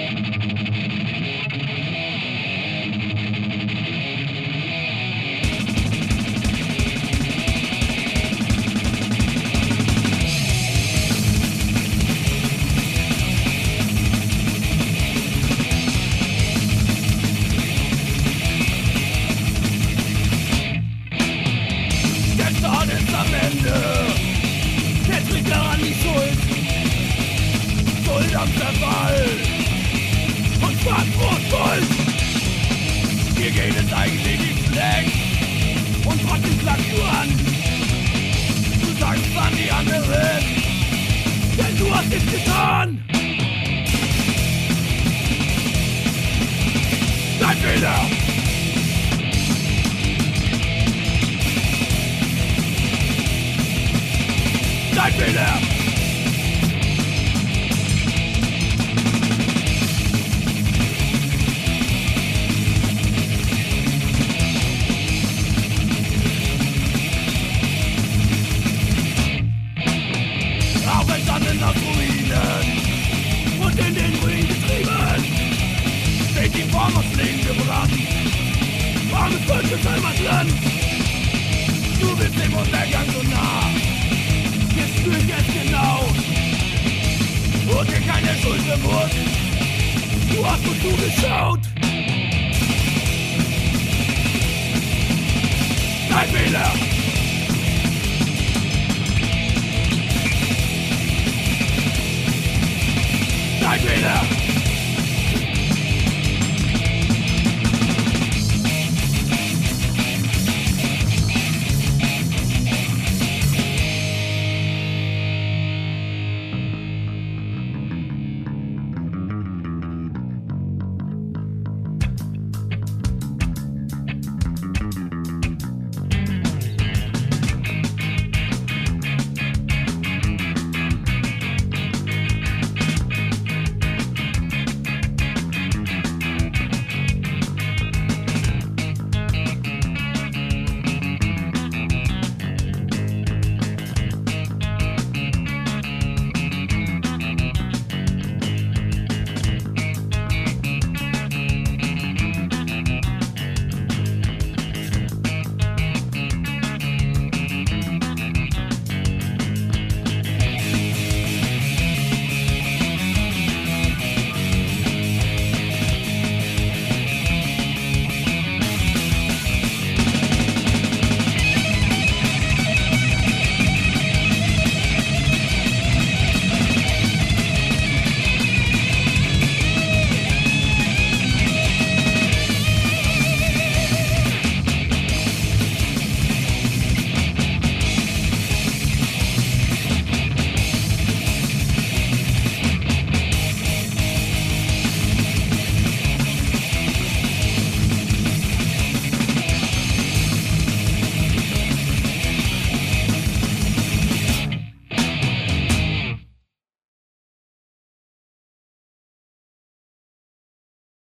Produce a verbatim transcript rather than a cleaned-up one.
Am Ende, der trägt daran die Schuld, Schuld am Zerfall und Frankfurt Gold. Hier geht es eigentlich nicht schlecht und trotzdem klagt du an. Du sagst an die anderen, denn du hast es getan. Dein Fehler! Dein Fehler! Auferstanden aus Ruinen und in den Ruinen getrieben, steht die Form aus Leben gebrannt. Armes deutsches Heimatland, du bist dem Untergang so nah. Jetzt spür ich es genau und dir keine Schuld bewusst. Du hast nur zugeschaut. Dein Fehler! Dein Fehler!